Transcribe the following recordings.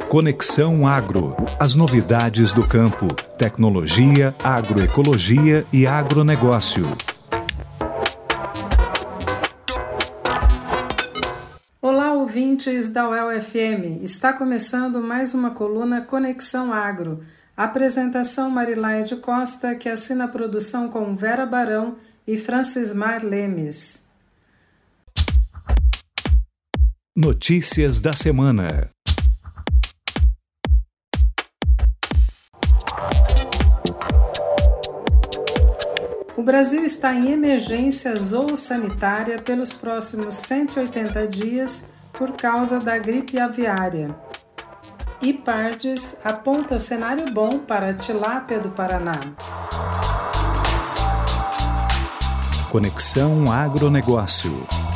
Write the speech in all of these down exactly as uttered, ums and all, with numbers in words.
Conexão Agro. As novidades do campo, tecnologia, agroecologia e agronegócio. Olá, ouvintes da U E L F M. Está começando mais uma coluna Conexão Agro. Apresentação Marilaide Costa, que assina a produção com Vera Barão e Francismar Lemes. Notícias da semana. O Brasil está em emergência zoossanitária pelos próximos cento e oitenta dias por causa da gripe aviária. IPARDES aponta cenário bom para a tilápia do Paraná. Conexão Agronegócio.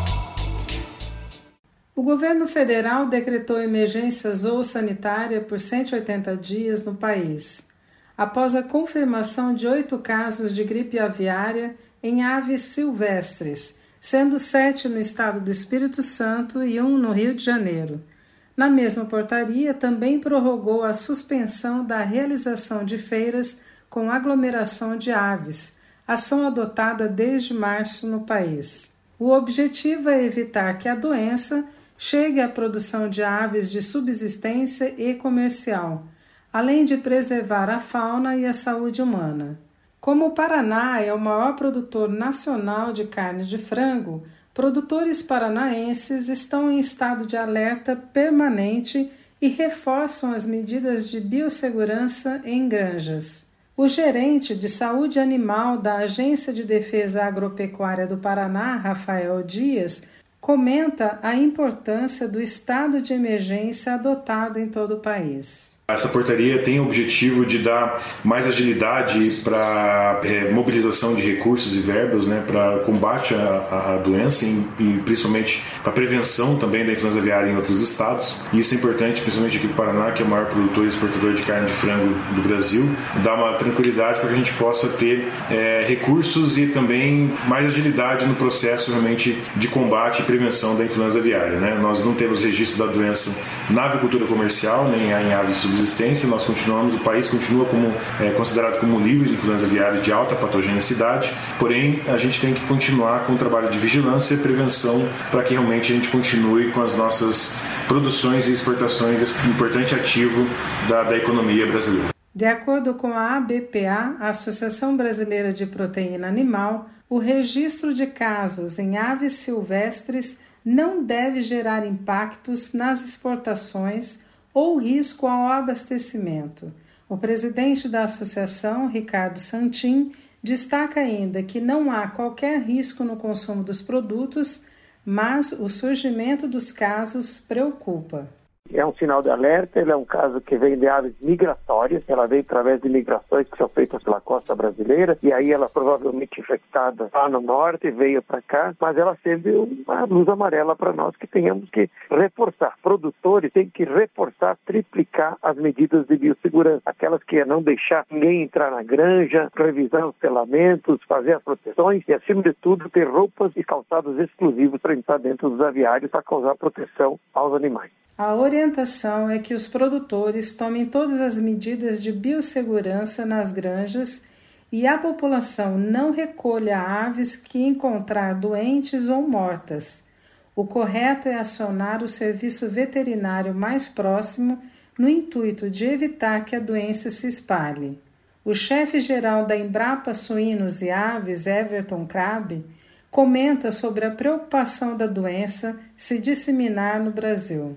O governo federal decretou emergência zoossanitária por cento e oitenta dias no país, após a confirmação de oito casos de gripe aviária em aves silvestres, sendo sete no estado do Espírito Santo e um no Rio de Janeiro. Na mesma portaria, também prorrogou a suspensão da realização de feiras com aglomeração de aves, ação adotada desde março no país. O objetivo é evitar que a doença chegue à produção de aves de subsistência e comercial, além de preservar a fauna e a saúde humana. Como o Paraná é o maior produtor nacional de carne de frango, produtores paranaenses estão em estado de alerta permanente e reforçam as medidas de biossegurança em granjas. O gerente de saúde animal da Agência de Defesa Agropecuária do Paraná, Rafael Dias, comenta a importância do estado de emergência adotado em todo o país. Essa portaria tem o objetivo de dar mais agilidade para é, mobilização de recursos e verbas, né, para combate à, à doença e, e principalmente para prevenção também da influenza aviária em outros estados. E isso é importante, principalmente aqui no Paraná, que é o maior produtor e exportador de carne de frango do Brasil, dar uma tranquilidade para que a gente possa ter é, recursos e também mais agilidade no processo realmente de combate e prevenção da influenza aviária, né? Nós não temos registro da doença na avicultura comercial, nem em aves de subsistência. Nós continuamos, o país continua como, é, considerado como livre de influenza aviária de alta patogenicidade, porém a gente tem que continuar com o trabalho de vigilância e prevenção para que realmente a gente continue com as nossas produções e exportações, esse importante ativo da, da economia brasileira. De acordo com a A B P A, a Associação Brasileira de Proteína Animal, o registro de casos em aves silvestres não deve gerar impactos nas exportações ou risco ao abastecimento. O presidente da associação, Ricardo Santin, destaca ainda que não há qualquer risco no consumo dos produtos, mas o surgimento dos casos preocupa. É um sinal de alerta, ele é um caso que vem de aves migratórias, ela veio através de migrações que são feitas pela costa brasileira, e aí ela provavelmente infectada lá no norte, veio para cá, mas ela acende uma luz amarela para nós que tenhamos que reforçar. Produtores têm que reforçar, triplicar as medidas de biossegurança, aquelas que é não deixar ninguém entrar na granja, revisar os telamentos, fazer as proteções e, acima de tudo, ter roupas e calçados exclusivos para entrar dentro dos aviários para causar proteção aos animais. A orientação é que os produtores tomem todas as medidas de biossegurança nas granjas e a população não recolha aves que encontrar doentes ou mortas. O correto é acionar o serviço veterinário mais próximo no intuito de evitar que a doença se espalhe. O chefe-geral da Embrapa Suínos e Aves, Everton Crabe, comenta sobre a preocupação da doença se disseminar no Brasil.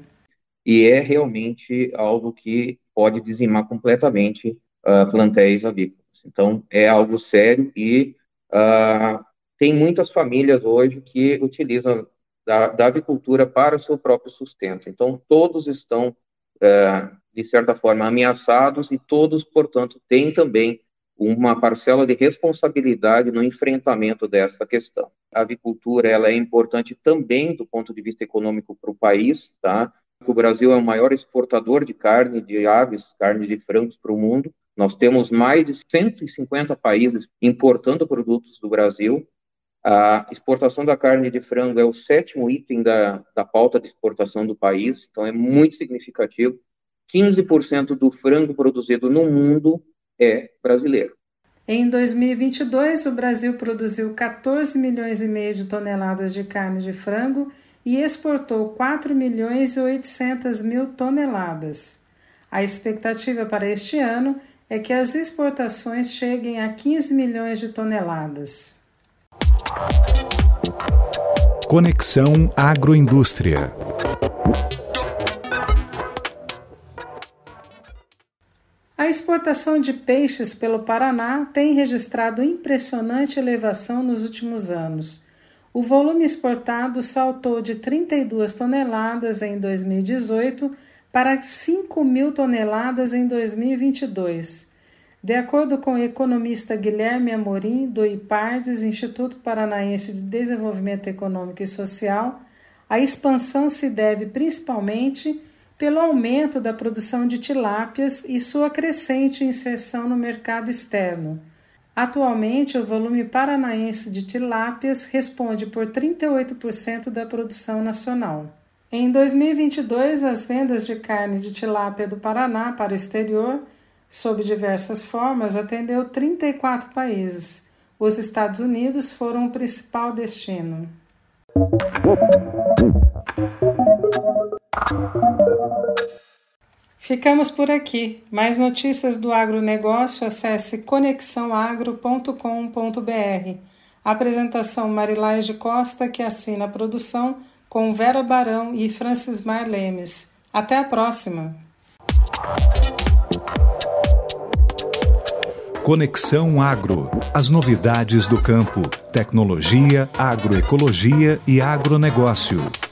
E é realmente algo que pode dizimar completamente uh, plantéis avícolas. Então, é algo sério e uh, tem muitas famílias hoje que utilizam da, da avicultura para o seu próprio sustento. Então, todos estão, uh, de certa forma, ameaçados e todos, portanto, têm também uma parcela de responsabilidade no enfrentamento dessa questão. A avicultura ela é importante também do ponto de vista econômico para o país, tá? O Brasil é o maior exportador de carne de aves, carne de frangos para o mundo. Nós temos mais de cento e cinquenta países importando produtos do Brasil. A exportação da carne de frango é o sétimo item da, da pauta de exportação do país, então é muito significativo. quinze por cento do frango produzido no mundo é brasileiro. Em dois mil e vinte e dois, o Brasil produziu quatorze milhões e meio de toneladas de carne de frango e exportou quatro milhões e oitocentas mil toneladas. A expectativa para este ano é que as exportações cheguem a quinze milhões de toneladas. Conexão Agroindústria. A exportação de peixes pelo Paraná tem registrado impressionante elevação nos últimos anos. O volume exportado saltou de trinta e duas toneladas em dois mil e dezoito para cinco mil toneladas em dois mil e vinte e dois. De acordo com o economista Guilherme Amorim, do IPARDES, Instituto Paranaense de Desenvolvimento Econômico e Social, a expansão se deve principalmente pelo aumento da produção de tilápias e sua crescente inserção no mercado externo. Atualmente, o volume paranaense de tilápias responde por trinta e oito por cento da produção nacional. Em dois mil e vinte e dois, as vendas de carne de tilápia do Paraná para o exterior, sob diversas formas, atendeu trinta e quatro países. Os Estados Unidos foram o principal destino. Ficamos por aqui. Mais notícias do agronegócio, acesse conexão agro ponto com ponto b r. Apresentação Marilais de Costa, que assina a produção, com Vera Barão e Francismar Lemes. Até a próxima! Conexão Agro. As novidades do campo, tecnologia, agroecologia e agronegócio.